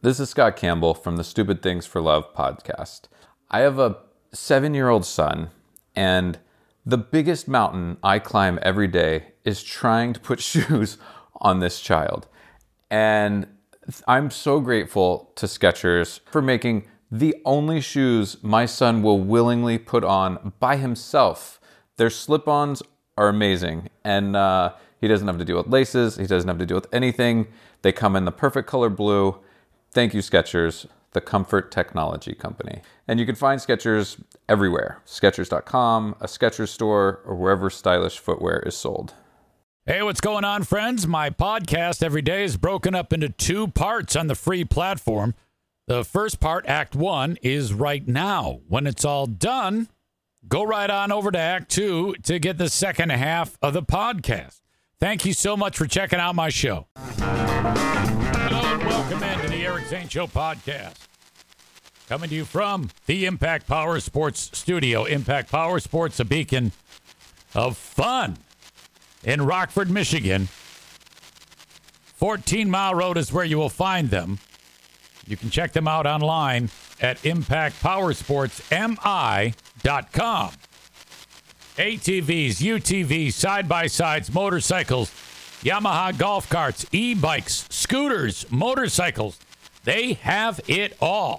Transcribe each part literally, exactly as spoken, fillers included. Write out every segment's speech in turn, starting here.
This is Scott Campbell from the Stupid Things for Love podcast. I have a seven-year-old son, and the biggest mountain I climb every day is trying to put shoes on this child. And I'm so grateful to Skechers for making the only shoes my son will willingly put on by himself. Their slip-ons are amazing, and uh, he doesn't have to deal with laces. He doesn't have to deal with anything. They come in the perfect color blue. Thank you, Skechers, the comfort technology company. And you can find Skechers everywhere. Skechers dot com, a Skechers store, or wherever stylish footwear is sold. Hey, what's going on, friends? My podcast every day is broken up into two parts on the free platform. The first part, Act One, is right now. When it's all done, go right on over to Act Two to get the second half of the podcast. Thank you so much for checking out my show. Hello and welcome into the Eric Zane Show podcast. Coming to you from the Impact Power Sports Studio. Impact Power Sports, a beacon of fun in Rockford, Michigan. fourteen Mile Road is where you will find them. You can check them out online at impact power sports m i dot com. A T Vs, U T Vs, side-by-sides, motorcycles, Yamaha golf carts, e-bikes, scooters, motorcycles. They have it all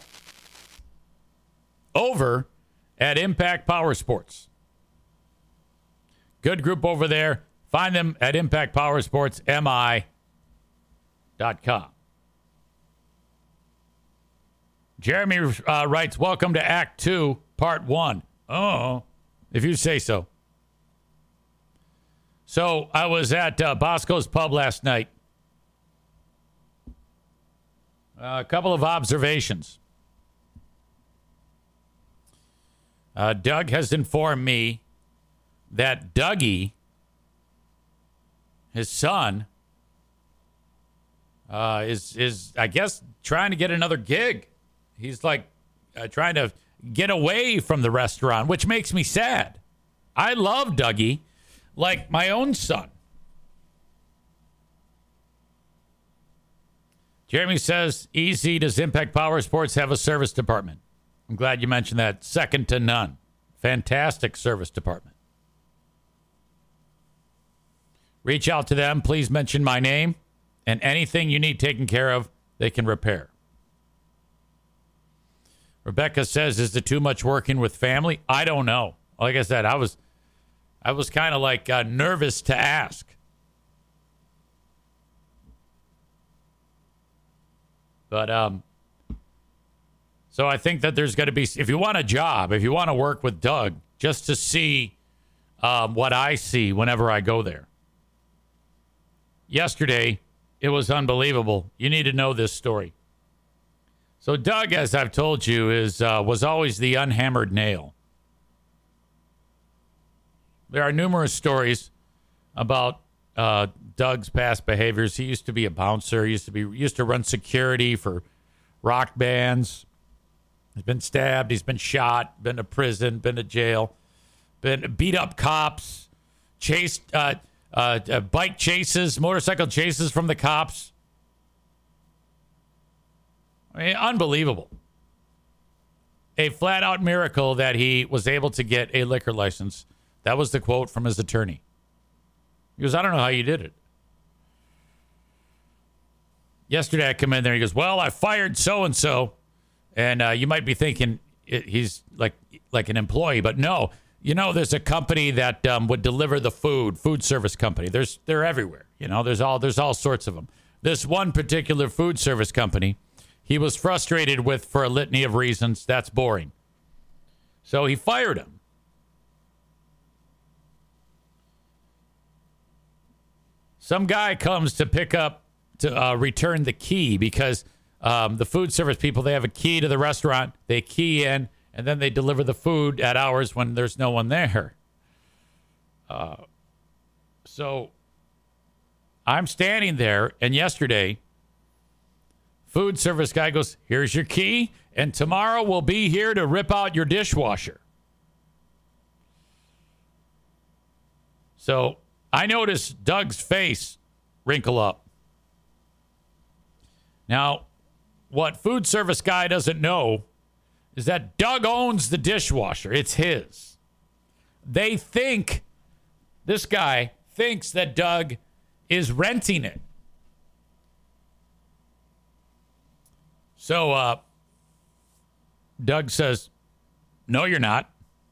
over at Impact Power Sports. Good group over there. Find them at impact power sports m i dot com. Jeremy uh, writes, welcome to Act Two, Part One. Oh, if you say so. So I was at uh, Bosco's Pub last night. Uh, a couple of observations. Uh, Doug has informed me that Dougie, his son, uh, is, is I guess, trying to get another gig. He's like uh, trying to get away from the restaurant, which makes me sad. I love Dougie like my own son. Jeremy says, easy, does Impact Power Sports have a service department? I'm glad you mentioned that. Second to none. Fantastic service department. Reach out to them. Please mention my name, and anything you need taken care of, they can repair. Rebecca says, is it too much working with family? I don't know. Like I said, I was I was kind of like uh, nervous to ask. But um, so I think that there's going to be, if you want a job, if you want to work with Doug, just to see um, what I see whenever I go there. Yesterday, it was unbelievable. You need to know this story. So Doug, as I've told you, is uh, was always the unhammered nail. There are numerous stories about uh, Doug's past behaviors. He used to be a bouncer. He used to be used to run security for rock bands. He's been stabbed. He's been shot. Been to prison. Been to jail. Been beat up cops. Chased uh, uh, uh, bike chases, motorcycle chases from the cops. I mean, unbelievable. A flat-out miracle that he was able to get a liquor license. That was the quote from his attorney. He goes, I don't know how you did it. Yesterday I come in there. He goes, well, I fired so-and-so. And uh, you might be thinking it, he's like like an employee. But no, you know, there's a company that um, would deliver the food, food service company. There's They're everywhere. You know, there's all there's all sorts of them. This one particular food service company, he was frustrated with for a litany of reasons. That's boring. So he fired him. Some guy comes to pick up, to uh, return the key because um, the food service people, they have a key to the restaurant. They key in, and then they deliver the food at hours when there's no one there. Uh, so I'm standing there, and yesterday, food service guy goes, here's your key, and tomorrow we'll be here to rip out your dishwasher. So I noticed Doug's face wrinkle up. Now, what food service guy doesn't know is that Doug owns the dishwasher. It's his. They think, this guy thinks that Doug is renting it. So uh, Doug says, no, you're not.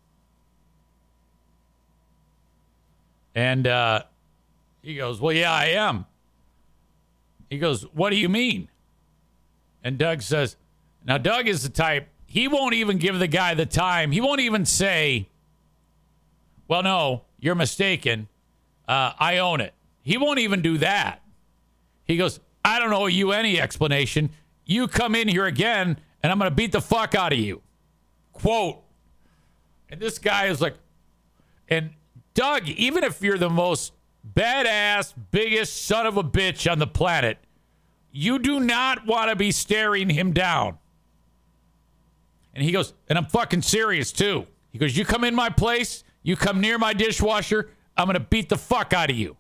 And uh, he goes, well, yeah, I am. He goes, what do you mean? And Doug says, now, Doug is the type, he won't even give the guy the time. He won't even say, well, no, you're mistaken. Uh, I own it. He won't even do that. He goes, I don't owe you any explanation. You come in here again, and I'm going to beat the fuck out of you. Quote. And this guy is like, and Doug, even if you're the most badass, biggest son of a bitch on the planet, you do not want to be staring him down. And he goes, and I'm fucking serious too. He goes, you come in my place, you come near my dishwasher, I'm going to beat the fuck out of you.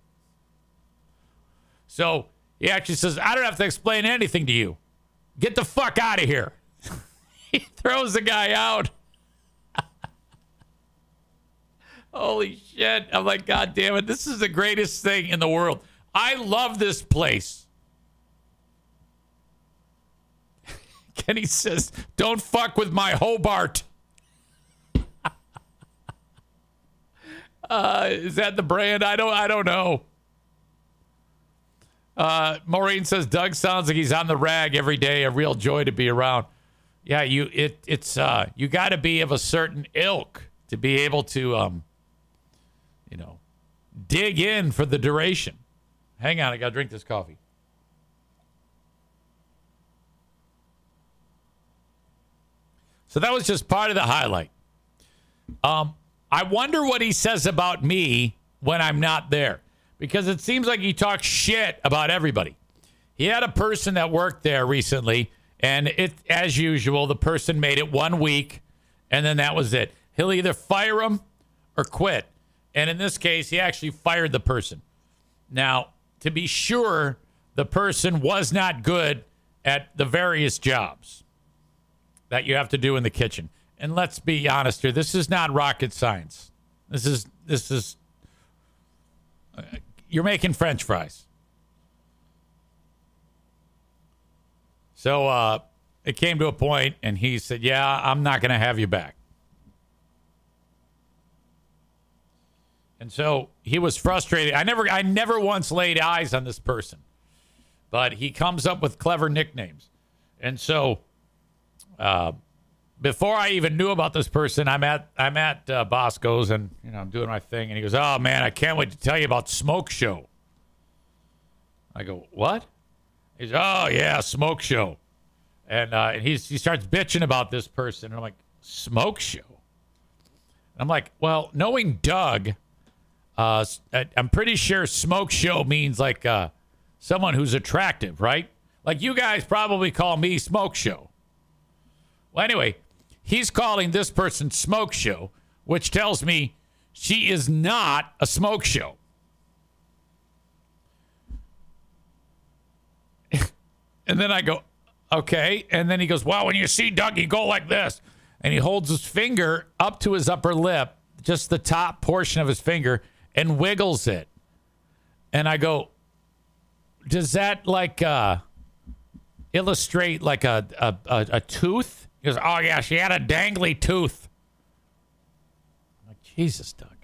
So he actually says, I don't have to explain anything to you. Get the fuck out of here. He throws the guy out. Holy shit. I'm like, God damn it. This is the greatest thing in the world. I love this place. Kenny says, don't fuck with my Hobart. uh, is that the brand? I don't I don't know. Uh, Maureen says, Doug sounds like he's on the rag every day. A real joy to be around. Yeah, you it it's uh you got to be of a certain ilk to be able to um you know dig in for the duration. Hang on, I got to drink this coffee. So that was just part of the highlight. Um, I wonder what he says about me when I'm not there, because it seems like he talks shit about everybody. He had a person that worked there recently, and it, as usual, the person made it one week, and then that was it. He'll either fire him or quit. And in this case, he actually fired the person. Now, to be sure, the person was not good at the various jobs that you have to do in the kitchen. And let's be honest here, this is not rocket science. This is, this is, uh, you're making French fries. So uh, it came to a point, and he said, yeah, I'm not going to have you back. And so he was frustrated. I never, I never once laid eyes on this person, but he comes up with clever nicknames. And so, Uh, before I even knew about this person, I'm at I'm at uh, Bosco's, and you know I'm doing my thing, and he goes, "Oh man, I can't wait to tell you about Smoke Show." I go, "What?" He's, "Oh yeah, Smoke Show," and uh, and he's he starts bitching about this person, and I'm like, "Smoke Show?" And I'm like, "Well, knowing Doug, uh, I'm pretty sure Smoke Show means like uh, someone who's attractive, right? Like you guys probably call me Smoke Show." Well, anyway, he's calling this person Smoke Show, which tells me she is not a smoke show. And then I go, okay. And then he goes, well, when you see Doug, you go like this. And he holds his finger up to his upper lip, just the top portion of his finger, and wiggles it. And I go, does that like uh, illustrate like a, a, a, a tooth? He goes, oh, yeah, she had a dangly tooth. I'm like, Jesus, Doug.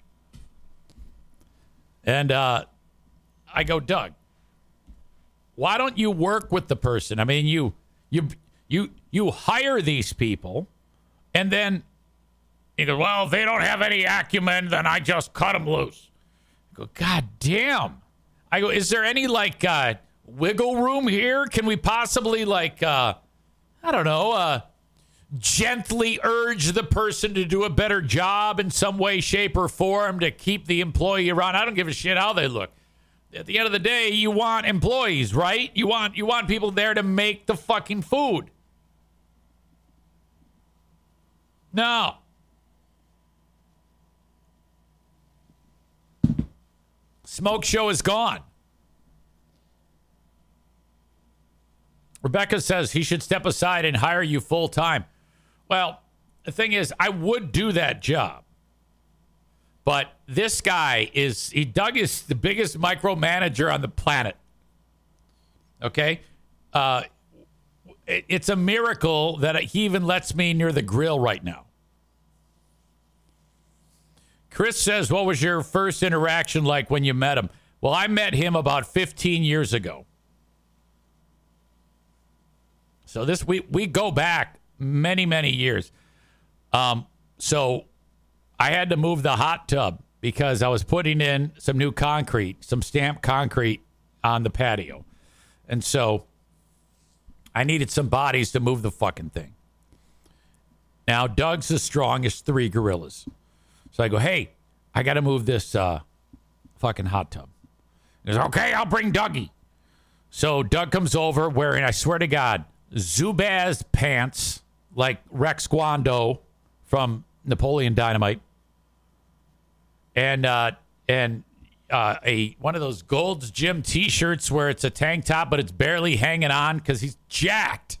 And uh, I go, Doug, why don't you work with the person? I mean, you you you you hire these people, and then he goes, well, if they don't have any acumen, then I just cut them loose. I go, God damn. I go, is there any, like, uh, wiggle room here? Can we possibly, like, uh, I don't know, uh, gently urge the person to do a better job in some way, shape, or form to keep the employee around? I don't give a shit how they look. At the end of the day, you want employees, right? You want you want people there to make the fucking food. No. Smoke Show is gone. Rebecca says he should step aside and hire you full time. Well, the thing is, I would do that job. But this guy is, he Doug is the biggest micromanager on the planet. Okay? Uh, it, it's a miracle that he even lets me near the grill right now. Chris says, what was your first interaction like when you met him? Well, I met him about fifteen years ago. So this we we go back many, many years. Um, so I had to move the hot tub because I was putting in some new concrete, some stamped concrete on the patio. And so I needed some bodies to move the fucking thing. Now, Doug's the strongest three gorillas. So I go, hey, I got to move this uh, fucking hot tub. He goes, okay, I'll bring Dougie. So Doug comes over wearing, I swear to God, Zubaz pants like Rex Kwando from Napoleon Dynamite. And uh, and uh, a one of those Gold's Gym T-shirts where it's a tank top, but it's barely hanging on because he's jacked.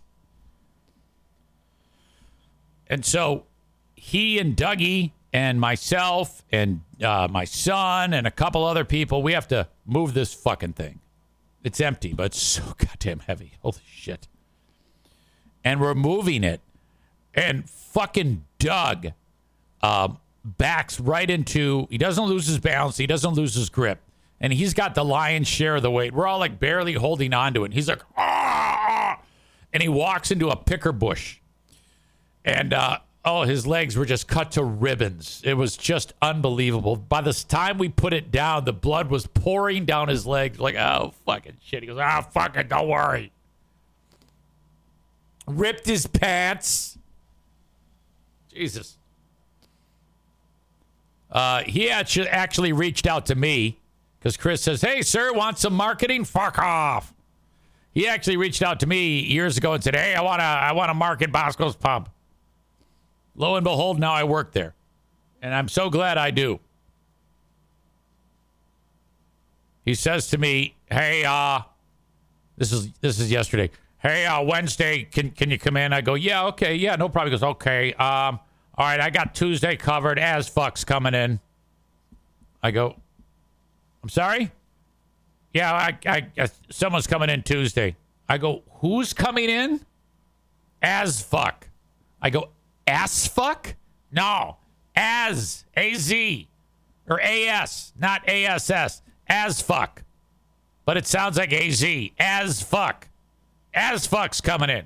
And so he and Dougie and myself and uh, my son and a couple other people, we have to move this fucking thing. It's empty, but it's so goddamn heavy. Holy shit. And we're moving it. And fucking Doug um, backs right into, he doesn't lose his balance. He doesn't lose his grip. And he's got the lion's share of the weight. We're all like barely holding on to it. And he's like, ah! And he walks into a picker bush. And, uh, oh, his legs were just cut to ribbons. It was just unbelievable. By the time we put it down, the blood was pouring down his legs. Like, oh, fucking shit. He goes, oh, fuck it, don't worry. Ripped his pants. Jesus. Uh, he actually, actually reached out to me because Chris says, hey, sir, want some marketing? Fuck off. He actually reached out to me years ago and said, hey, I want to I want to market Bosco's Pub. Lo and behold, now I work there. And I'm so glad I do. He says to me, hey, uh, this is this is yesterday. Hey, uh, Wednesday, can can you come in? I go, yeah, okay, yeah, no problem. He goes, okay, um, all right, I got Tuesday covered. As fuck's coming in. I go, I'm sorry? Yeah, I, I, I someone's coming in Tuesday. I go, who's coming in? As fuck. I go, ass fuck? No, as, A Z, or A S, not A S S. As fuck. But it sounds like A Z. As fuck. As fuck's coming in.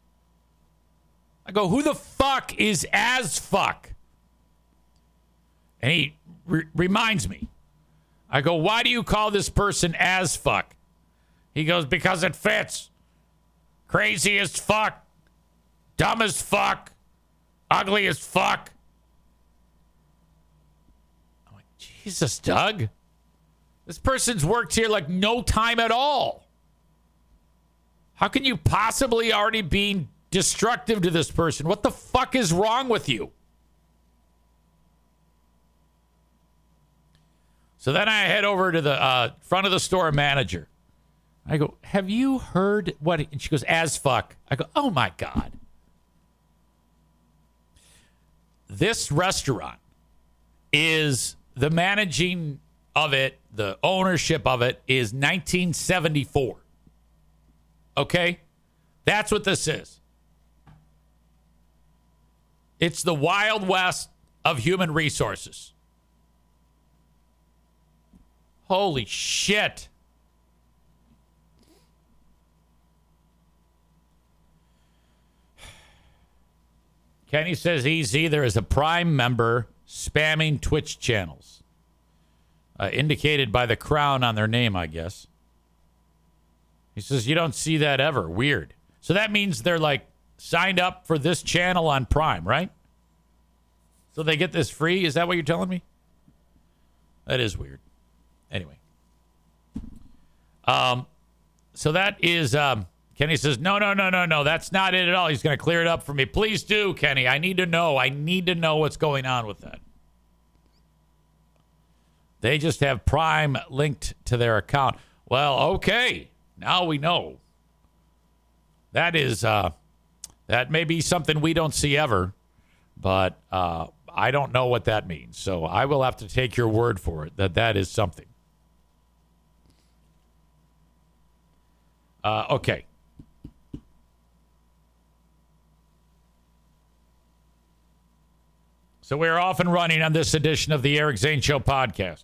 I go, who the fuck is as fuck? And he re- reminds me. I go, why do you call this person as fuck? He goes, because it fits. Crazy as fuck. Dumb as fuck. Ugly as fuck. I'm like, Jesus, Doug. This person's worked here like no time at all. How can you possibly already be destructive to this person? What the fuck is wrong with you? So then I head over to the uh, front of the store manager. I go, have you heard what? And she goes, as fuck. I go, oh my God. This restaurant is the managing of it, the ownership of it is nineteen seventy-four. Okay? That's what this is. It's the Wild West of human resources. Holy shit. Kenny says, easy, there is a Prime member spamming Twitch channels. Uh, indicated by the crown on their name, I guess. He says, you don't see that ever. Weird. So that means they're like signed up for this channel on Prime, right? So they get this free? Is that what you're telling me? That is weird. Anyway. Um, so that is, um, Kenny says, no, no, no, no, no. That's not it at all. He's going to clear it up for me. Please do, Kenny. I need to know. I need to know what's going on with that. They just have Prime linked to their account. Well, okay. Now we know. that is uh, that may be something we don't see ever, but uh, I don't know what that means. So I will have to take your word for it that that is something. Uh, okay. So we're off and running on this edition of the Eric Zane Show podcast.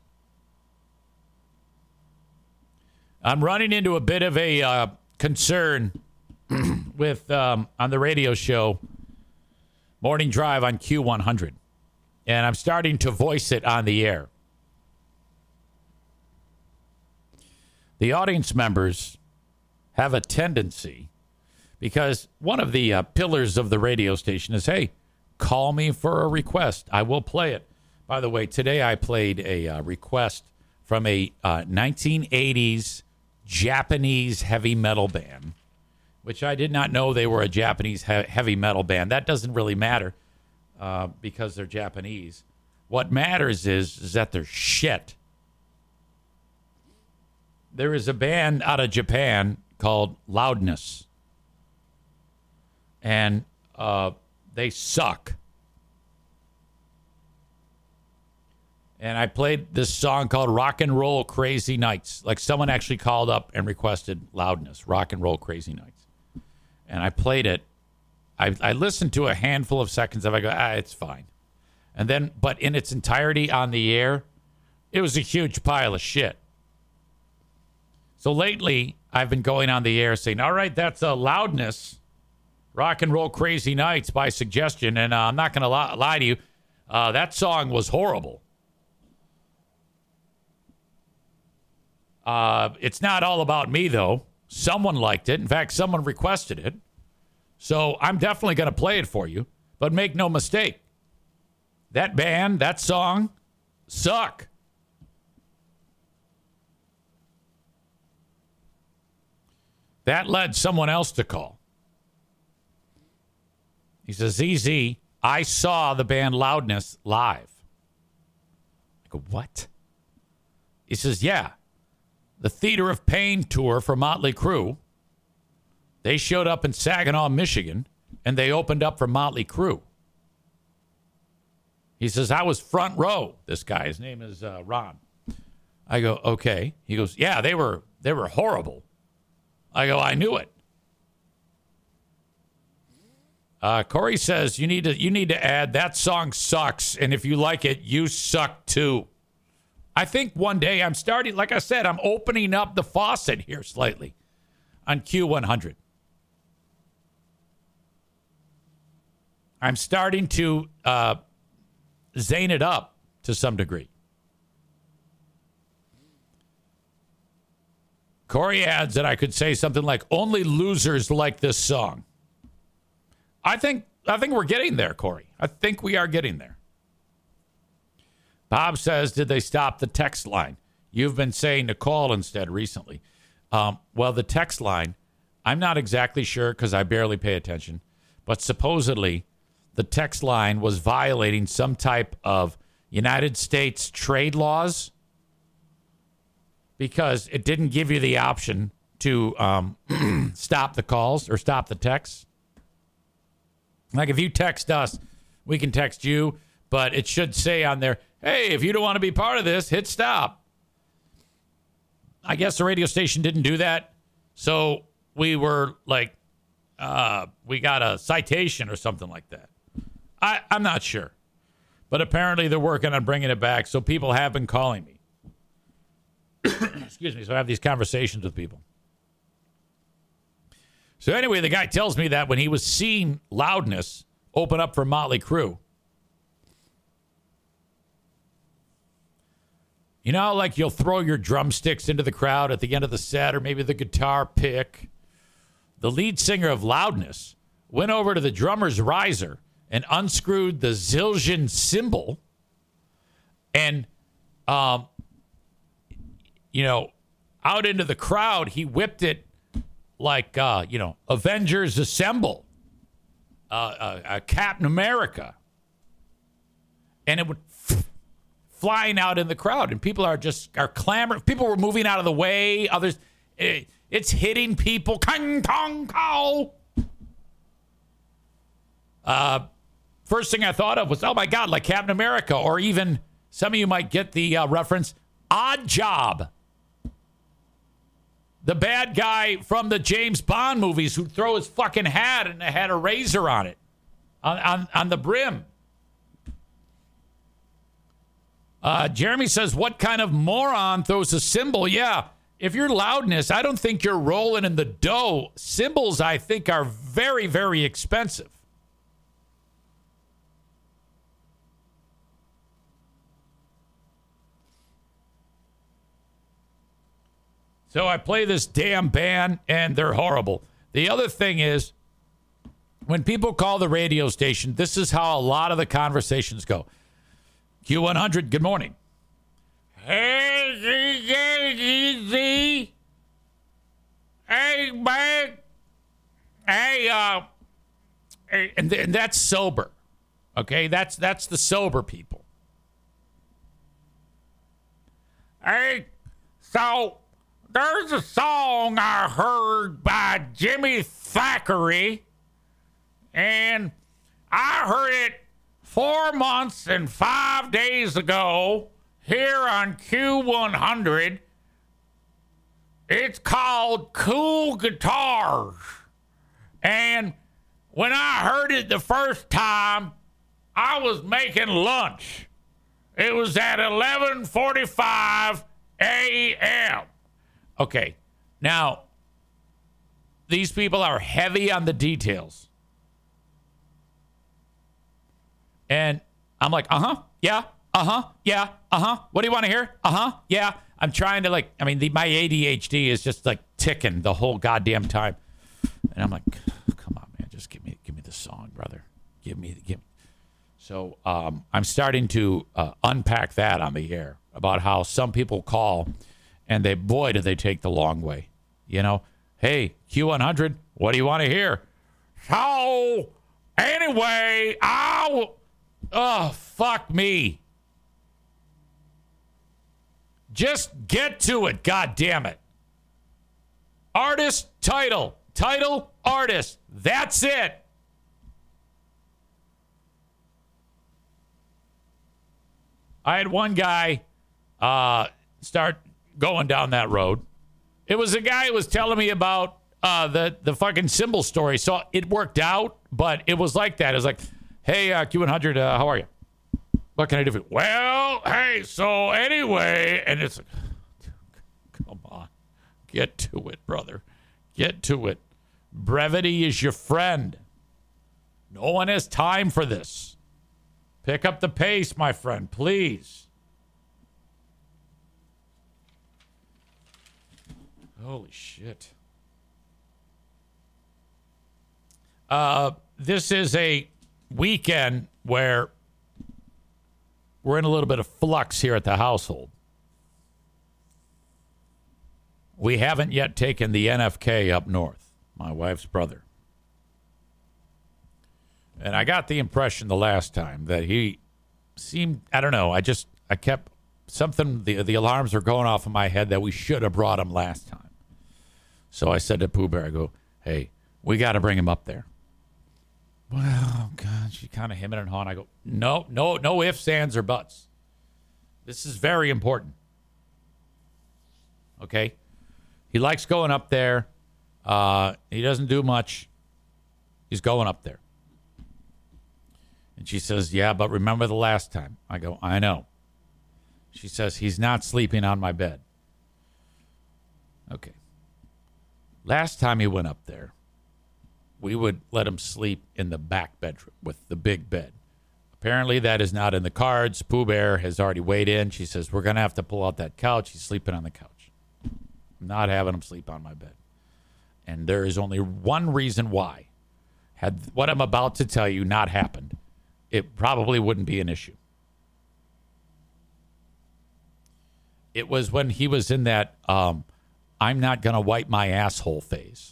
I'm running into a bit of a uh, concern with um, on the radio show Morning Drive on Q one hundred, and I'm starting to voice it on the air. The audience members have a tendency, because one of the uh, pillars of the radio station is, hey, call me for a request. I will play it. By the way, today I played a uh, request from a uh, nineteen eighties Japanese heavy metal band, which I did not know they were a Japanese he- heavy metal band. That doesn't really matter uh, because they're Japanese. What matters is, is that they're shit. There is a band out of Japan called Loudness, and uh, they suck. And I played this song called Rock and Roll Crazy Nights. Like, someone actually called up and requested Loudness, Rock and Roll Crazy Nights. And I played it. I, I listened to a handful of seconds of it. I go, ah, it's fine. And then, but in its entirety on the air, it was a huge pile of shit. So lately, I've been going on the air saying, all right, that's a Loudness, Rock and Roll Crazy Nights by suggestion. And uh, I'm not going to li- lie to you. Uh, that song was horrible. Uh, it's not all about me, though. Someone liked it. In fact, someone requested it. So I'm definitely going to play it for you. But make no mistake, that band, that song, suck. That led someone else to call. He says, Z Z, I saw the band Loudness live. I go, what? He says, yeah. The Theater of Pain tour for Motley Crue. They showed up in Saginaw, Michigan, and they opened up for Motley Crue. He says, I was front row. This guy, his name is uh, Ron. I go, okay. He goes, yeah, they were they were horrible. I go, I knew it. Uh, Corey says, you need to you need to add, that song sucks, and if you like it, you suck too. I think one day I'm starting, like I said, I'm opening up the faucet here slightly on Q one hundred. I'm starting to uh, zane it up to some degree. Corey adds that I could say something like, only losers like this song. I think I think we're getting there, Corey. I think we are getting there. Bob says, did they stop the text line? You've been saying to call instead recently. Um, well, the text line, I'm not exactly sure because I barely pay attention. But supposedly, the text line was violating some type of United States trade laws because it didn't give you the option to um, stop the calls or stop the texts. Like if you text us, we can text you, but it should say on there, hey, if you don't want to be part of this, hit stop. I guess the radio station didn't do that. So we were like, uh, we got a citation or something like that. I, I'm not sure. But apparently they're working on bringing it back. So people have been calling me. Excuse me. So I have these conversations with people. So anyway, the guy tells me that when he was seeing Loudness open up for Motley Crue, you know, like you'll throw your drumsticks into the crowd at the end of the set, or maybe the guitar pick. The lead singer of Loudness went over to the drummer's riser and unscrewed the Zildjian cymbal. And, um, you know, out into the crowd, he whipped it like, uh, you know, Avengers Assemble, uh, uh, uh, Captain America. And it would flying out in the crowd, and people are just are clamoring. People were moving out of the way. Others, it, It's hitting people. Kang, tong, cow. Uh, first thing I thought of was, oh, my God, like Captain America, or even some of you might get the uh, reference, Odd Job. The bad guy from the James Bond movies who'd throw his fucking hat and it had a razor on it, on, on, on the brim. Uh, Jeremy says, what kind of moron throws a cymbal? Yeah, if you're loudness, I don't think you're rolling in the dough. Cymbals, I think, are very, very expensive. So I play this damn band, and they're horrible. The other thing is, when people call the radio station, this is how a lot of the conversations go. Q one hundred, good morning. Hey, hey, man. Hey, uh, and, th- and that's sober. Okay, that's that's the sober people. Hey, so there's a song I heard by Jimmy Thackeray, and I heard it four months and five days ago here on Q one hundred. It's called Cool Guitars. And when I heard it the first time, I was making lunch. It was at eleven forty-five a.m. Okay, now, these people are heavy on the details. And I'm like, uh-huh, yeah, uh-huh, yeah, uh-huh. What do you want to hear? Uh-huh, yeah. I'm trying to, like, I mean, the, my A D H D is just, like, ticking the whole goddamn time. And I'm like, come on, man, just give me give me the song, brother. Give me, give me. So um, I'm starting to uh, unpack that on the air about how some people call and they, boy, do they take the long way. You know, hey, Q one hundred, what do you want to hear? So, anyway, I'll, oh, fuck me. Just get to it, God damn it. Artist, title, title, artist. That's it. I had one guy uh, start going down that road. It was a guy who was telling me about uh, the, the fucking cymbal story. So it worked out, but it was like that. It was like, hey, uh, Q one hundred, uh, how are you? What can I do for you? Well, hey, so anyway, and it's like, come on, get to it, brother. Get to it. Brevity is your friend. No one has time for this. Pick up the pace, my friend, please. Holy shit. Uh, this is a weekend where we're in a little bit of flux here at the household. We haven't yet taken the N F K up north, my wife's brother. And I got the impression the last time that he seemed, I don't know, I just, I kept, something, the, the alarms were going off in my head that we should have brought him last time. So I said to Pooh Bear, I go, hey, we got to bring him up there. Well, God, she kind of hemming and hawing. I go, no, no, no ifs, ands, or buts. This is very important. Okay? He likes going up there. Uh, he doesn't do much. He's going up there. And she says, yeah, but remember the last time. I go, I know. She says, he's not sleeping on my bed. Okay. Last time he went up there, we would let him sleep in the back bedroom with the big bed. Apparently that is not in the cards. Pooh Bear has already weighed in. She says, we're going to have to pull out that couch. He's sleeping on the couch. I'm not having him sleep on my bed. And there is only one reason why. Had what I'm about to tell you not happened, it probably wouldn't be an issue. It was when he was in that um, I'm not going to wipe my asshole phase.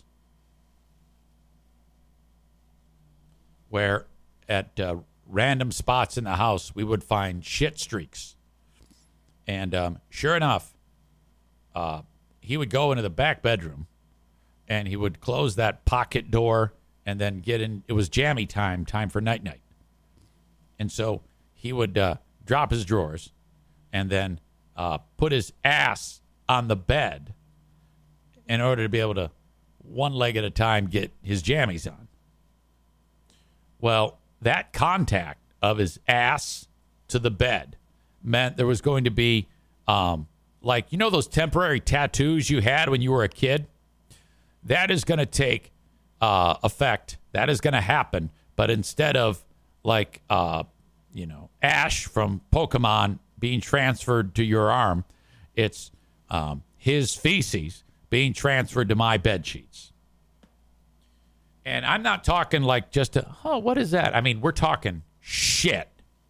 Where at uh, random spots in the house, we would find shit streaks. And um, sure enough, uh, he would go into the back bedroom and he would close that pocket door and then get in. It was jammy time, time for night-night. And so he would uh, drop his drawers and then uh, put his ass on the bed in order to be able to, one leg at a time, get his jammies on. Well, that contact of his ass to the bed meant there was going to be, um, like, you know those temporary tattoos you had when you were a kid? That is going to take uh, effect. That is going to happen. But instead of, like, uh, you know, Ash from Pokemon being transferred to your arm, it's um, his feces being transferred to my bed sheets. And I'm not talking like just a, oh, what is that? I mean, we're talking shit.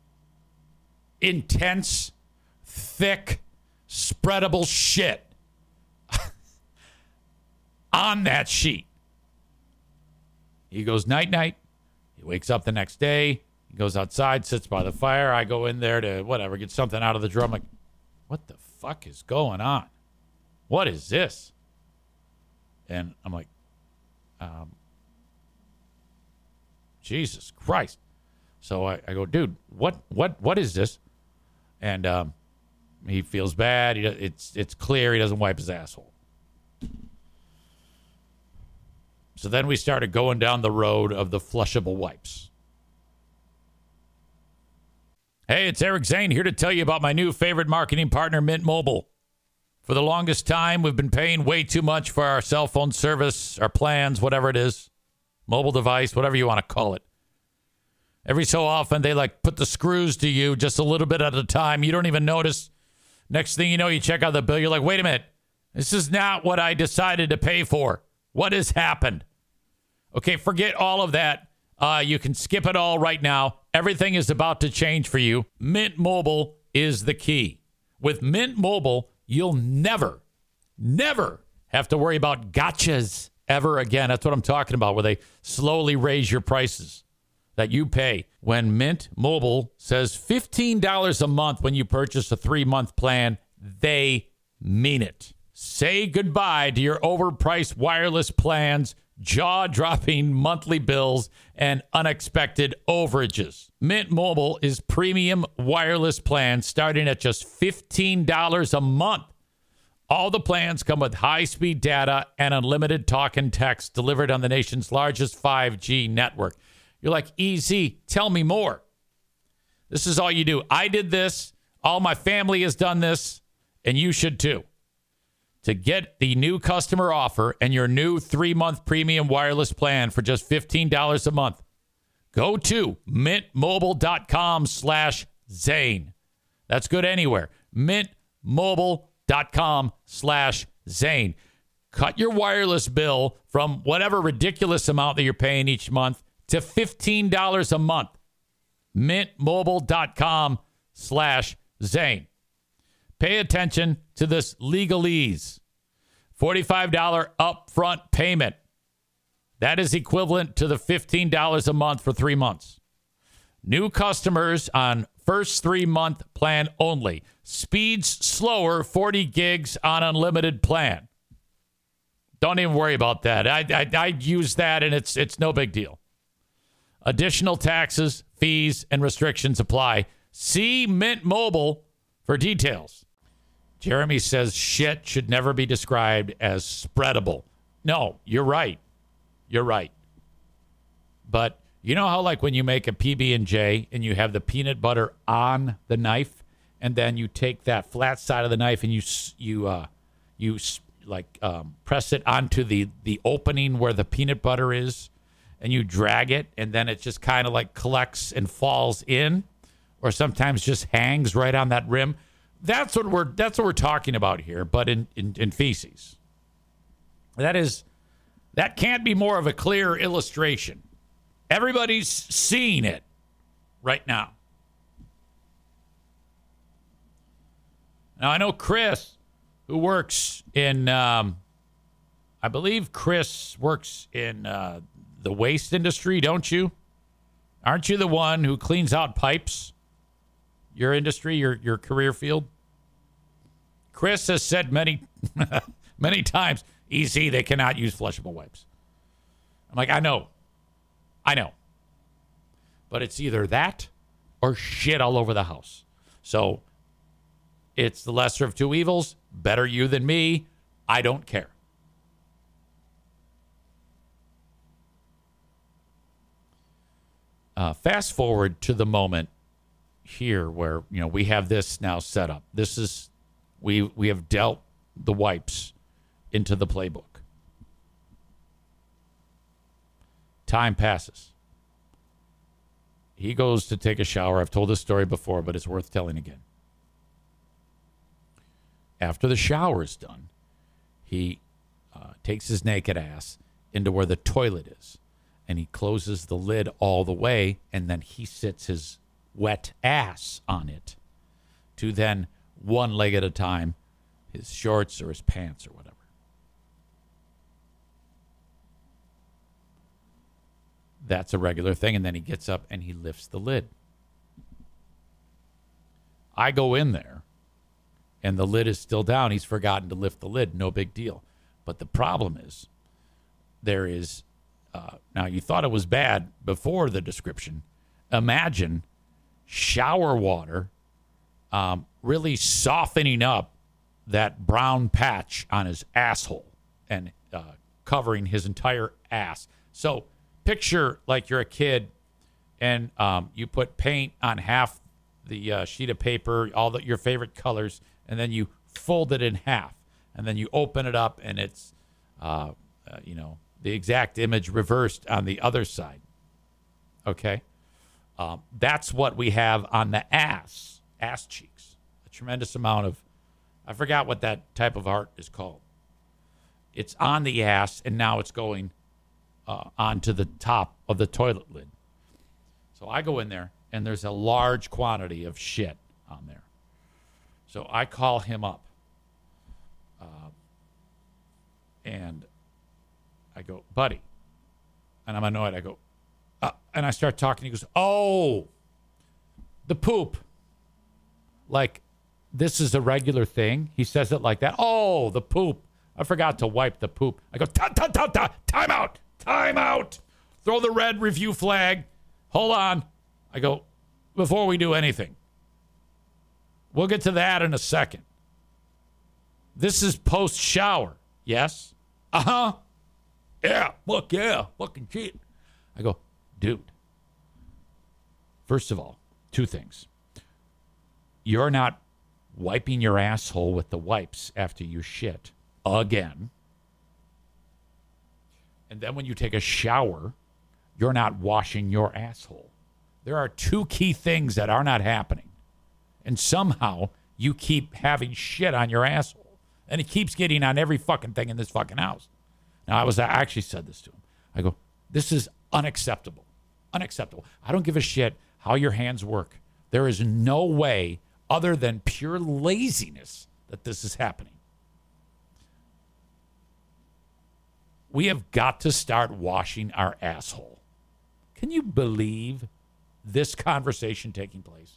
Intense, thick, spreadable shit on that sheet. He goes night-night. He wakes up the next day. He goes outside, sits by the fire. I go in there to, whatever, get something out of the drawer. I'm like, what the fuck is going on? What is this? And I'm like, um, Jesus Christ. So I, I go, dude, what, what, what is this? And um, he feels bad. He, it's, it's clear he doesn't wipe his asshole. So then we started going down the road of the flushable wipes. Hey, it's Eric Zane here to tell you about my new favorite marketing partner, Mint Mobile. For the longest time, we've been paying way too much for our cell phone service, our plans, whatever it is, mobile device, whatever you want to call it. Every so often, they like put the screws to you just a little bit at a time. You don't even notice. Next thing you know, you check out the bill. You're like, wait a minute. This is not what I decided to pay for. What has happened? Okay, forget all of that. Uh, you can skip it all right now. Everything is about to change for you. Mint Mobile is the key. With Mint Mobile, you'll never, never have to worry about gotchas ever again. That's what I'm talking about, where they slowly raise your prices that you pay. When Mint Mobile says fifteen dollars a month when you purchase a three-month plan, they mean it. Say goodbye to your overpriced wireless plans, jaw-dropping monthly bills, and unexpected overages. Mint Mobile is premium wireless plans starting at just fifteen dollars a month. All the plans come with high-speed data and unlimited talk and text delivered on the nation's largest five G network. You're like, easy, tell me more. This is all you do. I did this. All my family has done this, and you should too. To get the new customer offer and your new three-month premium wireless plan for just fifteen dollars a month, go to mintmobile.com slash Zane. That's good anywhere. mintmobile.com slash Zane. Cut your wireless bill from whatever ridiculous amount that you're paying each month to fifteen dollars a month. mintmobile.com slash Zane. Pay attention to this legalese. forty-five dollars upfront payment. That is equivalent to the fifteen dollars a month for three months. New customers on first three-month plan only. Speeds slower, forty gigs on unlimited plan. Don't even worry about that. I, I, I use that, and it's it's no big deal. Additional taxes, fees, and restrictions apply. See Mint Mobile for details. Jeremy says shit should never be described as spreadable. No, you're right. You're right. But you know how, like, when you make a P B and J and you have the peanut butter on the knife, and then you take that flat side of the knife and you you uh you like um, press it onto the the opening where the peanut butter is, and you drag it, and then it just kind of like collects and falls in, or sometimes just hangs right on that rim. That's what we're that's what we're talking about here, but in, in, in feces. That is that can't be more of a clear illustration. Everybody's seeing it right now. Now I know Chris, who works in um, I believe Chris works in uh, the waste industry, don't you? Aren't you the one who cleans out pipes? Your industry, your your career field? Chris has said many, many times, Easy, they cannot use flushable wipes. I'm like, I know. I know. But it's either that or shit all over the house. So it's the lesser of two evils. Better you than me. I don't care. Uh, fast forward to the moment here where, you know, we have this now set up. This is, we we have dealt the wipes into the playbook. Time passes. He goes to take a shower. I've told this story before, but it's worth telling again. After the shower is done, he uh, takes his naked ass into where the toilet is, and he closes the lid all the way, and then he sits his wet ass on it to then, one leg at a time, his shorts or his pants or whatever. That's a regular thing, and then he gets up and he lifts the lid. I go in there, and the lid is still down. He's forgotten to lift the lid. No big deal. But the problem is, there is, uh, now you thought it was bad before the description. Imagine shower water um, really softening up that brown patch on his asshole and uh, covering his entire ass. So picture like you're a kid and um, you put paint on half the uh, sheet of paper, all the, your favorite colors, and then you fold it in half. And then you open it up and it's, uh, uh, you know, the exact image reversed on the other side. Okay? Um, that's what we have on the ass, ass cheeks. A tremendous amount of, I forgot what that type of art is called. It's on the ass, and now it's going uh, onto the top of the toilet lid. So I go in there, and there's a large quantity of shit on there. So I call him up, uh, and I go, buddy, and I'm annoyed. I go, uh, and I start talking. He goes, oh, the poop. Like, this is a regular thing. He says it like that. Oh, the poop. I forgot to wipe the poop. I go, ta ta ta ta, time out, time out. Throw the red review flag. Hold on. I go, before we do anything, we'll get to that in a second. This is post-shower. Yes? Uh-huh. Yeah. Fuck yeah. Fucking shit. I go, dude. First of all, two things. You're not wiping your asshole with the wipes after you shit again. And then when you take a shower, you're not washing your asshole. There are two key things that are not happening. And somehow you keep having shit on your asshole. And it keeps getting on every fucking thing in this fucking house. Now, I was I actually said this to him. I go, this is unacceptable. Unacceptable. I don't give a shit how your hands work. There is no way other than pure laziness that this is happening. We have got to start washing our asshole. Can you believe this conversation taking place?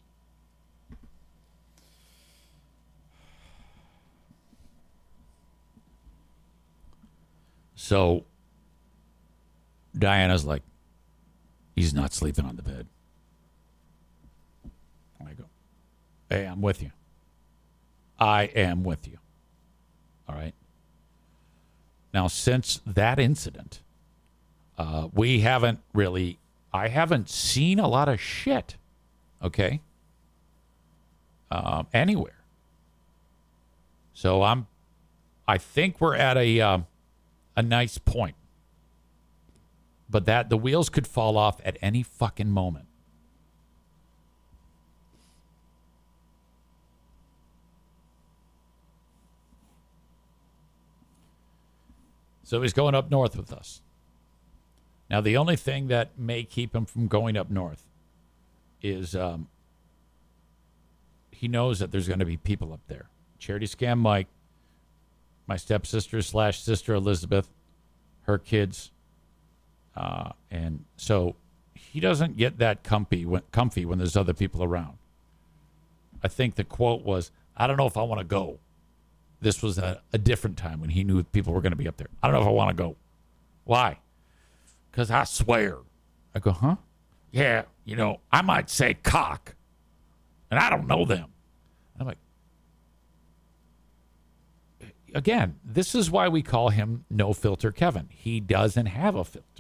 So Diana's like, he's not sleeping on the bed. I go, hey, I'm with you. I am with you. All right. Now, since that incident, uh, we haven't really, I haven't seen a lot of shit, okay, um, anywhere. So I'm, I think we're at a, uh, a nice point. But that, the wheels could fall off at any fucking moment. So he's going up north with us. Now, the only thing that may keep him from going up north is um, he knows that there's going to be people up there. Charity Scam Mike, my stepsister slash sister Elizabeth, her kids. Uh, and so he doesn't get that comfy when, comfy when there's other people around. I think the quote was, I don't know if I want to go. This was a, a different time when he knew people were going to be up there. I don't know if I want to go. Why? Because I swear. I go, huh? Yeah, you know, I might say cock, and I don't know them. I'm like, again, this is why we call him No Filter Kevin. He doesn't have a filter.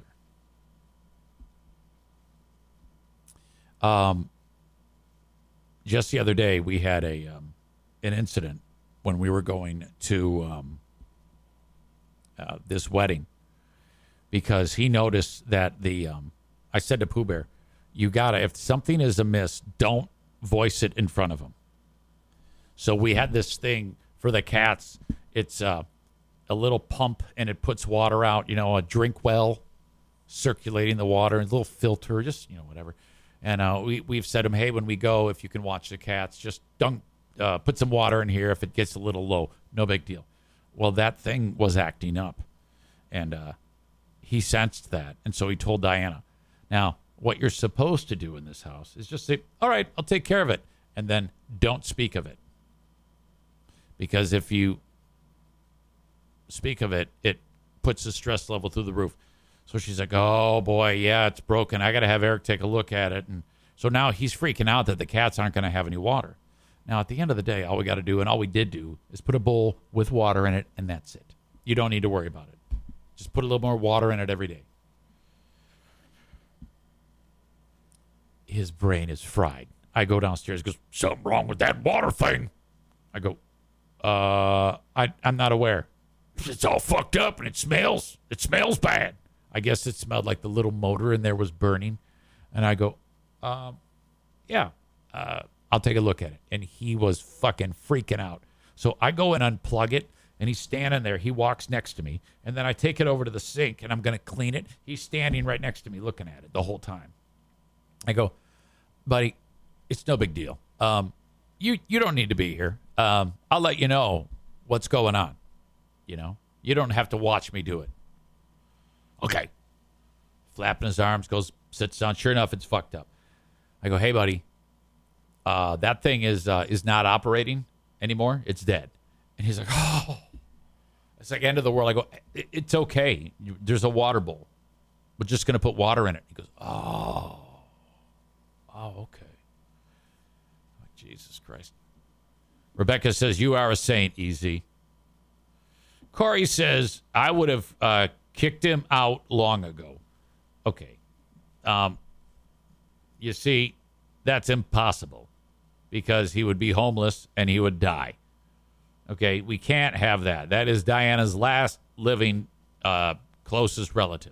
Um, just the other day, we had a um, an incident when we were going to um, uh, this wedding, because he noticed that the um, I said to Pooh Bear, you gotta, if something is amiss, don't voice it in front of him. So we had this thing for the cats. It's uh, a little pump, and it puts water out, you know, a drink well, circulating the water, and a little filter, just, you know, whatever. And uh, we, we've said to him, hey, when we go, if you can watch the cats, just dunk, uh, put some water in here if it gets a little low. No big deal. Well, that thing was acting up, and uh, he sensed that, and so he told Diana. Now, what you're supposed to do in this house is just say, all right, I'll take care of it, and then don't speak of it. Because if you speak of it, it puts the stress level through the roof. So she's like, oh, boy, yeah, it's broken. I got to have Eric take a look at it. And so now he's freaking out that the cats aren't going to have any water. Now, at the end of the day, all we got to do, and all we did do, is put a bowl with water in it, and that's it. You don't need to worry about it. Just put a little more water in it every day. His brain is fried. I go downstairs, he goes, something wrong with that water thing. I go, uh, I, I'm not aware. It's all fucked up, and it smells. It smells bad. I guess it smelled like the little motor in there was burning. And I go, um, yeah, uh, I'll take a look at it. And he was fucking freaking out. So I go and unplug it, and he's standing there. He walks next to me, and then I take it over to the sink, and I'm going to clean it. He's standing right next to me looking at it the whole time. I go, buddy, it's no big deal. Um, you you don't need to be here. Um, I'll let you know what's going on. You know, you don't have to watch me do it. Okay. Flapping his arms, goes, sits down. Sure enough, it's fucked up. I go, hey, buddy, uh, that thing is uh, is not operating anymore. It's dead. And he's like, oh. It's like end of the world. I go, it's okay. There's a water bowl. We're just going to put water in it. He goes, oh. Oh, okay. Oh, Jesus Christ. Rebecca says, you are a saint, Easy. Corey says, I would have uh, kicked him out long ago. Okay. Um, you see, that's impossible because he would be homeless and he would die. Okay, we can't have that. That is Diana's last living uh, closest relative.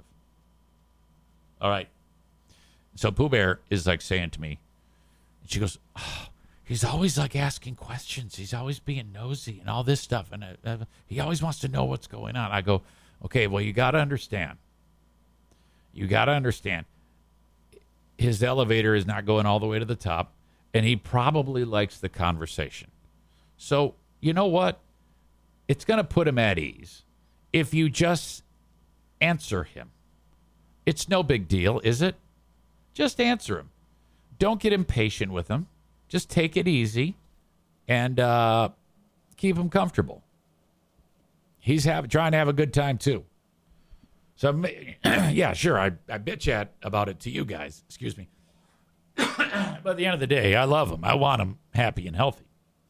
All right. So Pooh Bear is like saying to me, and she goes, oh, he's always like asking questions. He's always being nosy and all this stuff. And uh, uh, he always wants to know what's going on. I go, okay, well, you got to understand. You got to understand. His elevator is not going all the way to the top, and he probably likes the conversation. So, you know what? It's going to put him at ease if you just answer him. It's no big deal, is it? Just answer him. Don't get impatient with him. Just take it easy and uh, keep him comfortable. He's have, trying to have a good time, too. So, yeah, sure, I, I bitch at about it to you guys. Excuse me. But at the end of the day, I love him. I want him happy and healthy.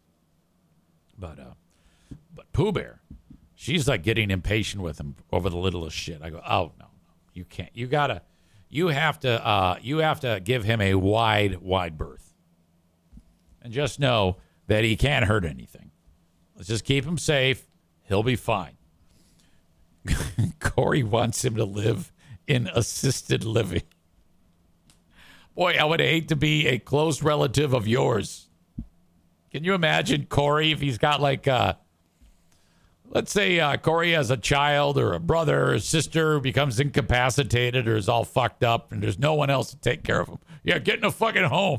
But, uh, but Pooh Bear, she's like getting impatient with him over the littlest shit. I go, oh, no, no, you can't. You got to. You have to uh, you have to give him a wide, wide berth. And just know that he can't hurt anything. Let's just keep him safe. He'll be fine. Corey wants him to live in assisted living. Boy, I would hate to be a close relative of yours. Can you imagine Corey if he's got like, uh, let's say uh, Corey has a child or a brother or a sister who becomes incapacitated or is all fucked up and there's no one else to take care of him. Yeah, get in a fucking home.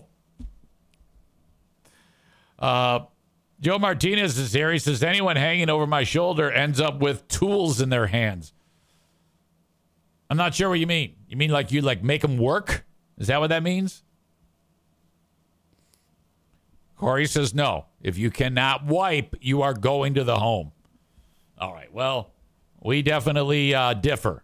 Uh, Joe Martinez is here. He says, anyone hanging over my shoulder ends up with tools in their hands. I'm not sure what you mean. You mean like you like make them work? Is that what that means? Corey says no. If you cannot wipe, you are going to the home. All right. Well, we definitely uh, differ.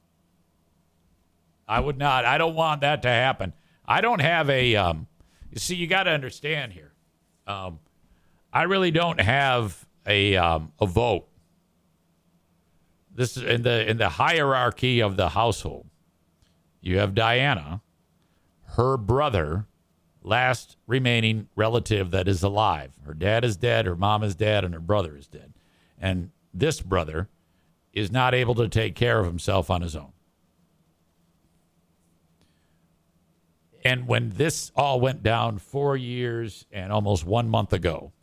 I would not. I don't want that to happen. I don't have a. Um, you see, you got to understand here. Um, I really don't have a um, a vote. This is in the in the hierarchy of the household. You have Diana, her brother, last remaining relative that is alive. Her dad is dead, her mom is dead, and her brother is dead. And this brother is not able to take care of himself on his own. And when this all went down four years and almost one month ago,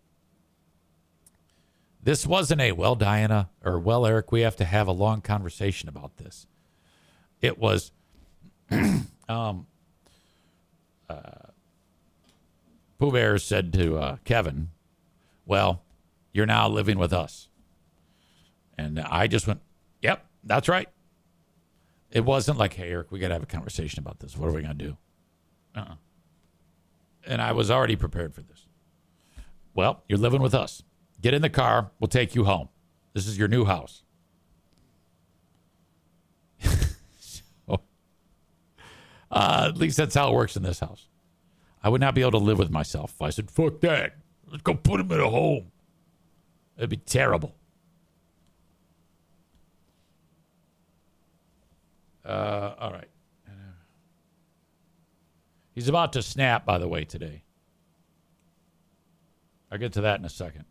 this wasn't a, well, Diana, or, well, Eric, we have to have a long conversation about this. It was, um, uh, Pooh Bear said to uh, Kevin, well, you're now living with us. And I just went, yep, that's right. It wasn't like, hey, Eric, we got to have a conversation about this. What are we going to do? Uh-uh. And I was already prepared for this. Well, you're living with us. Get in the car. We'll take you home. This is your new house. so, uh, at least that's how it works in this house. I would not be able to live with myself if I said, fuck that. Let's go put him in a home. It'd be terrible. Uh, all right. He's about to snap, by the way, today. I'll get to that in a second.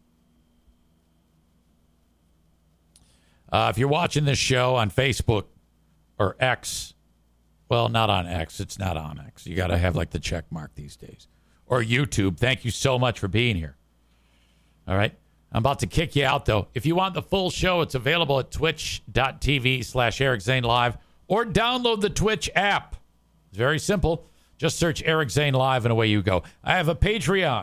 Uh, if you're watching this show on Facebook or X, well, not on X. It's not on X. You got to have like the check mark these days. Or YouTube. Thank you so much for being here. All right. I'm about to kick you out, though. If you want the full show, it's available at twitch.tv slash Eric Zane Live or download the Twitch app. It's very simple. Just search Eric Zane Live and away you go. I have a Patreon.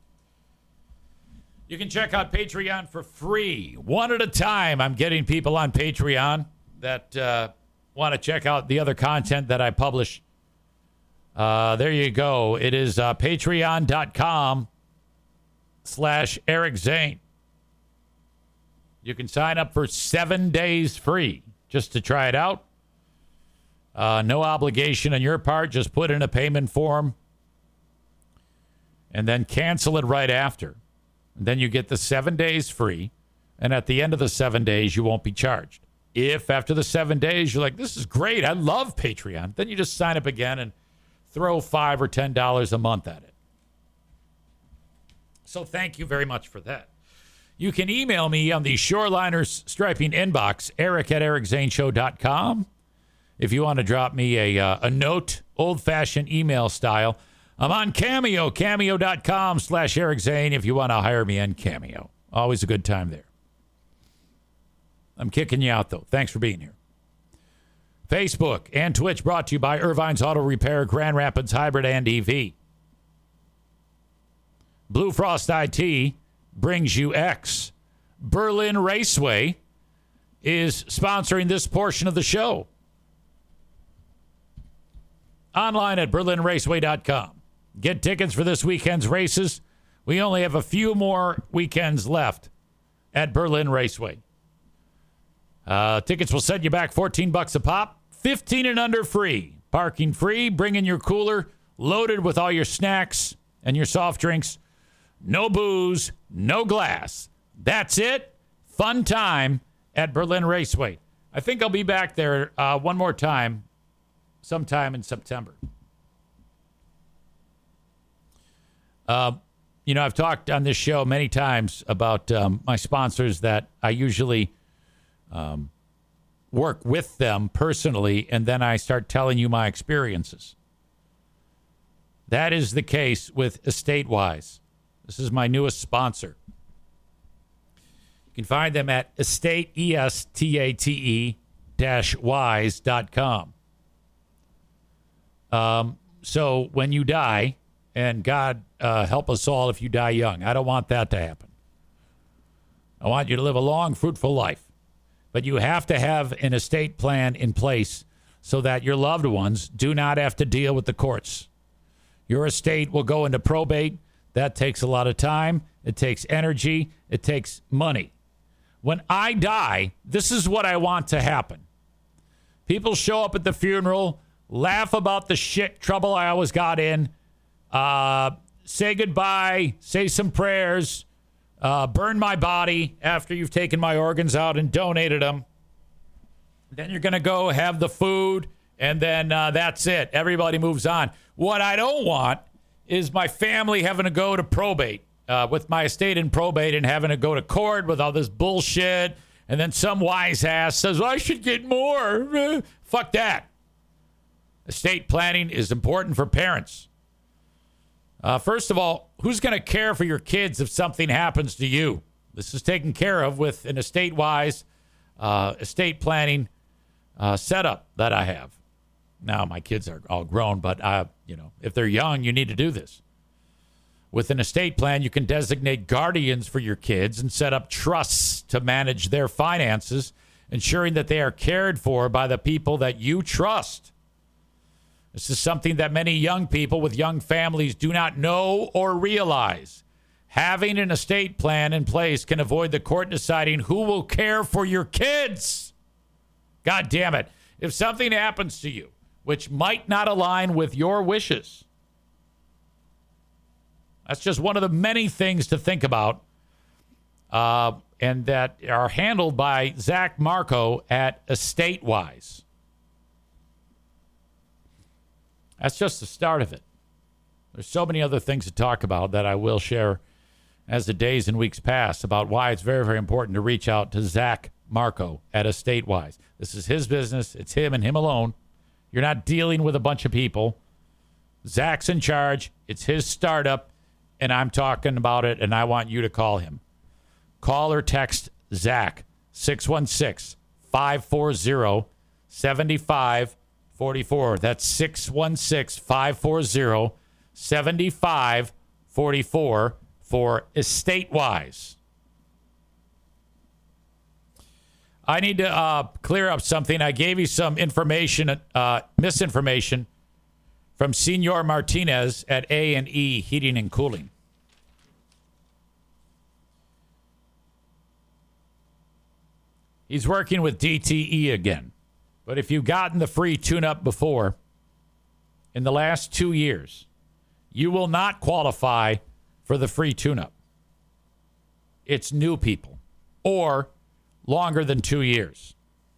You can check out Patreon for free. One at a time, I'm getting people on Patreon that uh, want to check out the other content that I publish. Uh, there you go. It is uh, patreon.com slash Eric Zane. You can sign up for seven days free just to try it out. Uh, no obligation on your part. Just put in a payment form and then cancel it right after. And then you get the seven days free. And at the end of the seven days, you won't be charged. If after the seven days, you're like, this is great, I love Patreon, then you just sign up again and throw five or ten dollars a month at it. So thank you very much for that. You can email me on the Shoreliners Striping inbox, Eric at eric zane show dot com. If you want to drop me a, uh, a note, old-fashioned email style, I'm on Cameo, cameo.com slash Eric Zane if you want to hire me on Cameo. Always a good time there. I'm kicking you out, though. Thanks for being here. Facebook and Twitch brought to you by Irvine's Auto Repair, Grand Rapids Hybrid and E V. Blue Frost I T brings you X. Berlin Raceway is sponsoring this portion of the show. Online at berlin raceway dot com. Get tickets for this weekend's races. We only have a few more weekends left at Berlin Raceway. Uh, tickets will set you back fourteen bucks a pop. fifteen and under free. Parking free. Bring in your cooler loaded with all your snacks and your soft drinks. No booze, no glass. That's it. Fun time at Berlin Raceway. I think I'll be back there uh, one more time sometime in September. Uh, you know, I've talked on this show many times about um, my sponsors that I usually um, work with them personally, and then I start telling you my experiences. That is the case with Estate-Wise. This is my newest sponsor. You can find them at estate, E S T A T E, dash wise dot com. Um, so when you die, and God uh, help us all if you die young. I don't want that to happen. I want you to live a long, fruitful life. But you have to have an estate plan in place so that your loved ones do not have to deal with the courts. Your estate will go into probate. That takes a lot of time. It takes energy. It takes money. When I die, this is what I want to happen. People show up at the funeral, laugh about the shit trouble I always got in, uh, say goodbye, say some prayers, uh, burn my body after you've taken my organs out and donated them. Then you're going to go have the food, and then uh, that's it. Everybody moves on. What I don't want is my family having to go to probate, uh, with my estate in probate and having to go to court with all this bullshit. And then some wise ass says, well, I should get more. Fuck that. Estate planning is important for parents. Uh, first of all, who's going to care for your kids if something happens to you? This is taken care of with an estate-wise uh, estate planning uh, setup that I have. Now, my kids are all grown, but uh, you know, if they're young, you need to do this. With an estate plan, you can designate guardians for your kids and set up trusts to manage their finances, ensuring that they are cared for by the people that you trust. This is something that many young people with young families do not know or realize. Having an estate plan in place can avoid the court deciding who will care for your kids. God damn it. If something happens to you, which might not align with your wishes, that's just one of the many things to think about, uh, and that are handled by Zach Marco at EstateWise. That's just the start of it. There's so many other things to talk about that I will share as the days and weeks pass about why it's very, very important to reach out to Zach Marco at EstateWise. This is his business. It's him and him alone. You're not dealing with a bunch of people. Zach's in charge. It's his startup. And I'm talking about it, and I want you to call him. Call or text Zach, six one six, five four zero, seven five four four. That's six one six, five four zero, seven five four four for EstateWise. I need to uh, clear up something. I gave you some information, uh, misinformation, from Senor Martinez at A and E Heating and Cooling. He's working with D T E again. But if you've gotten the free tune-up before, in the last two years, you will not qualify for the free tune-up. It's new people or longer than two years.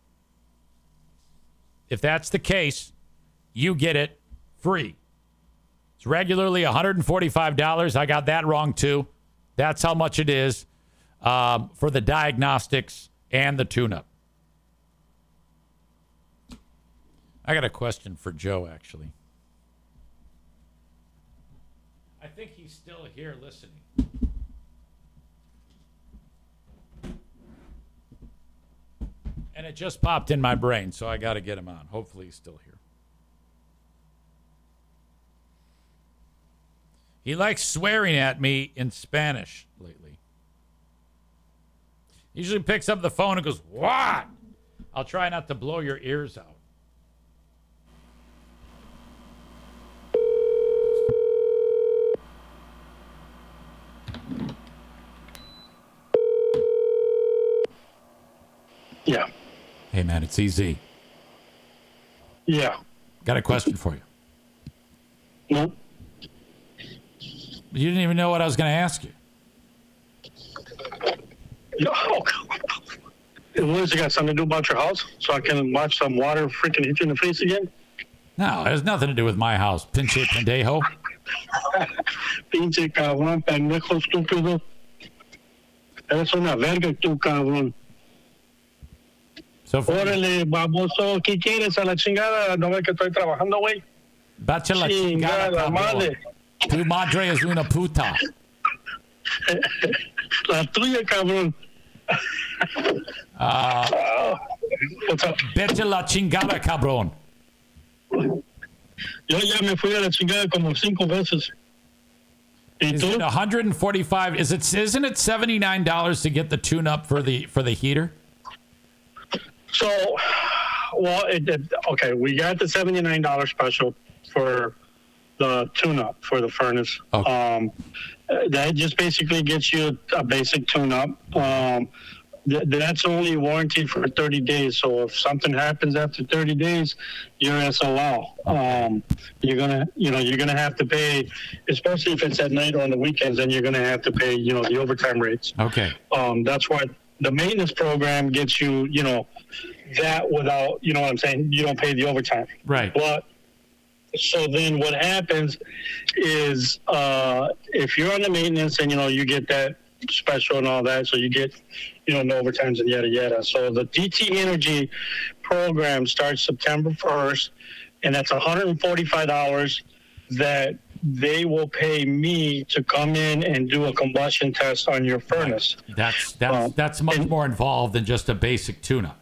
If that's the case, you get it free. It's regularly one hundred forty-five dollars. I got that wrong, too. That's how much it is um, for the diagnostics and the tune-up. I got a question for Joe, actually. I think he's still here listening. And it just popped in my brain, so I got to get him on. Hopefully he's still here. He likes swearing at me in Spanish lately. He usually picks up the phone and goes, "What?" I'll try not to blow your ears out. Yeah. Hey, man, it's E Z. Yeah. Got a question for you. No. You didn't even know what I was going to ask you. No. What is it got something to do about your house? So I can watch some water freaking hit you in the face again? No, it has nothing to do with my house. Pinche pendejo. Pinche cabrón, pendejo estúpido. Eres una verga tú, cabrón. So for Órale, baboso, ¿qué quieres a la chingada? No ves que estoy trabajando, güey. Bacha la chingada, Chingada madre. Tu madre es una puta. La tuya, cabrón. Uh, Oh, what's up? Vete la chingada, cabrón. Yo ya me fui a la chingada como cinco veces. ¿Y Is tú? it one hundred forty-five? Is it? Isn't it seventy-nine dollars to get the tune-up for the for the heater? So, well, it, it, okay, we got the seventy-nine dollars special for the tune-up for the furnace. Okay. Um, that just basically gets you a basic tune-up. Um, th- that's only warranted for thirty days. So if something happens after thirty days, you're S O L. Um, you're gonna, you know, you're gonna have to pay, especially if it's at night or on the weekends. Then you're gonna have to pay, you know, the overtime rates. Okay. Um, that's why the maintenance program gets you, you know, that without, you know what I'm saying? You don't pay the overtime. Right. But so then what happens is uh, if you're on the maintenance and, you know, you get that special and all that, so you get, you know, no overtimes and yada, yada. So the D T Energy program starts September first, and that's one hundred forty-five dollars that they will pay me to come in and do a combustion test on your furnace. Right. That's, that's, Um, that's much and- more involved than just a basic tune-up.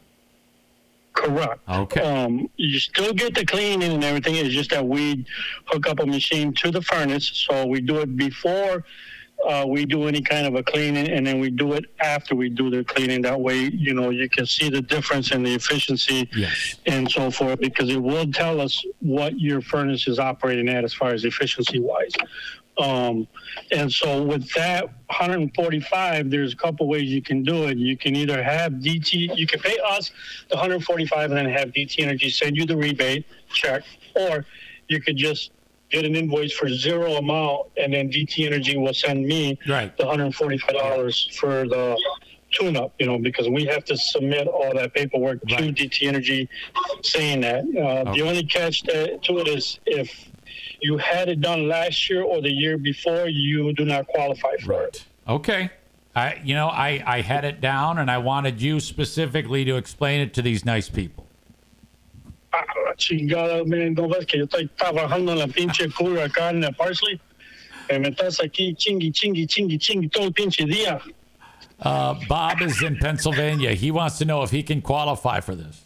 Correct. Okay. Um, you still get the cleaning and everything. It's just that we hook up a machine to the furnace. So we do it before uh, we do any kind of a cleaning, and then we do it after we do the cleaning. That way, you know, you can see the difference in the efficiency Yes. and so forth, because it will tell us what your furnace is operating at as far as efficiency-wise. Um, and so with that one hundred forty-five, there's a couple ways you can do it. You can either have D T, you can pay us the one hundred forty-five and then have D T Energy send you the rebate check, or you could just get an invoice for zero amount and then D T Energy will send me Right. the one hundred forty-five dollars for the tune-up, you know, because we have to submit all that paperwork to Right. D T Energy saying that. Uh, Okay. The only catch that, to it is if you had it done last year or the year before, you do not qualify for Right. it. Okay. I, you know, I, I had it down, and I wanted you specifically to explain it to these nice people. Ah, chingada, man, no ves que yo estoy trabajando en la pinche cura acá en el Parsley. Eh, me estás aquí chingui, chingui, chingui, chingui todo el pinche día. Uh, Bob is in Pennsylvania. He wants to know if he can qualify for this.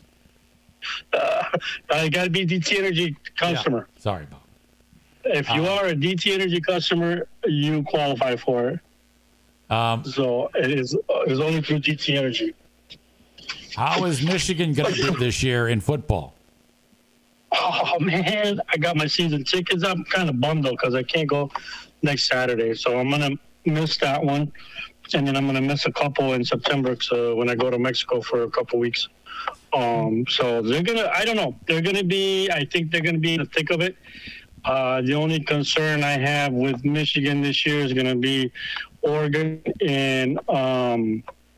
Uh, I got to be D T Energy customer. Yeah. Sorry, Bob. If you Uh-huh. are a D T Energy customer, you qualify for it. Um, So it is uh, it's only through D T Energy. how is Michigan going to do this year in football? Oh man, I got my season tickets. I'm kind of bummed though because I can't go next Saturday, so I'm gonna miss that one, and then I'm gonna miss a couple in September. So when I go to Mexico for a couple weeks, um, so they're gonna. I don't know. They're gonna be. I think they're gonna be in the thick of it. Uh, the only concern I have with Michigan this year is gonna be Oregon and um,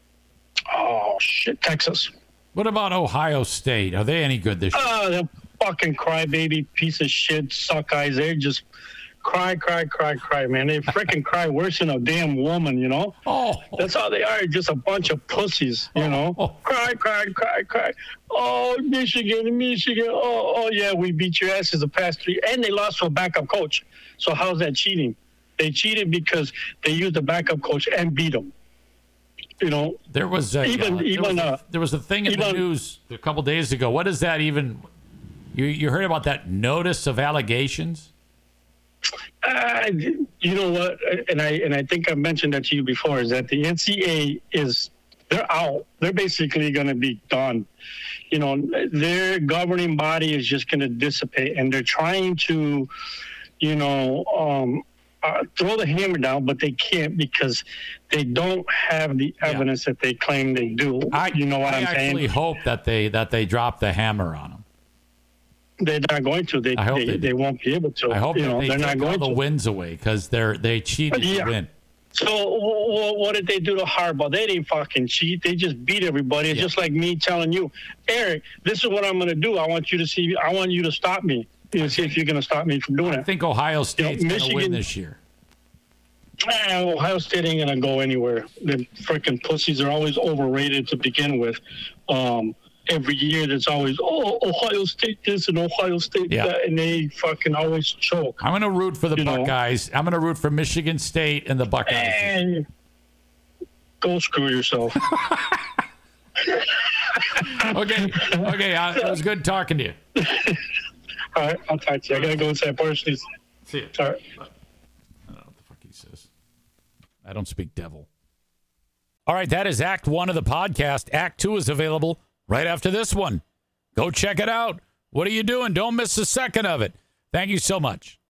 oh shit, Texas. What about Ohio State? Are they any good this year? Oh, the fucking crybaby piece of shit suck eyes. They just cry, cry, cry, cry, man. They freaking cry worse than a damn woman, you know? Oh, That's how they are, just a bunch of pussies, you know? Oh. Cry, cry, cry, cry. Oh, Michigan, Michigan. Oh, oh, yeah, we beat your asses the past three. And they lost to a backup coach. So how's that cheating? They cheated because they used a backup coach and beat them. You know? there was a, Even- uh, there, even, was a uh, there was a thing in the even- news a couple days ago. What is that even? You you heard about that notice of allegations? Uh, you know what? And I and I think I mentioned that to you before. Is that the N C A A is they're out. They're basically going to be done. You know, their governing body is just going to dissipate, and they're trying to, you know, um, uh, throw the hammer down, but they can't because they don't have the evidence that they claim they do. I you know what I I'm actually saying? hope that they that they drop the hammer on them. They're not going to. They I hope they, they they, do. won't be able to. I hope you that know, they they're take not all going the to. wins away because they're they cheated Yeah. to win. So w- w- what did they do to Harbaugh? They didn't fucking cheat. They just beat everybody. It's Yeah. just like me telling you, Eric, this is what I'm going to do. I want you to see. I want you to stop me. You know, see if you're going to stop me from doing I it. think Ohio State's going to win Michigan- this year. Ah, Ohio State ain't going to go anywhere. The freaking pussies are always overrated to begin with. Um, every year there's always, oh, Ohio State this and Ohio State Yeah. that, and they fucking always choke. I'm going to root for the You know. Buckeyes. I'm going to root for Michigan State and the Buckeyes. And go screw yourself. Okay, okay. Uh, it was good talking to you. All right, I'll talk to you. I got to go inside Parsley's. See you. All right. I don't know what the fuck he says. I don't speak devil. All right, that is Act One of the podcast. Act Two is available right after this one. Go check it out. What are you doing? Don't miss a second of it. Thank you so much.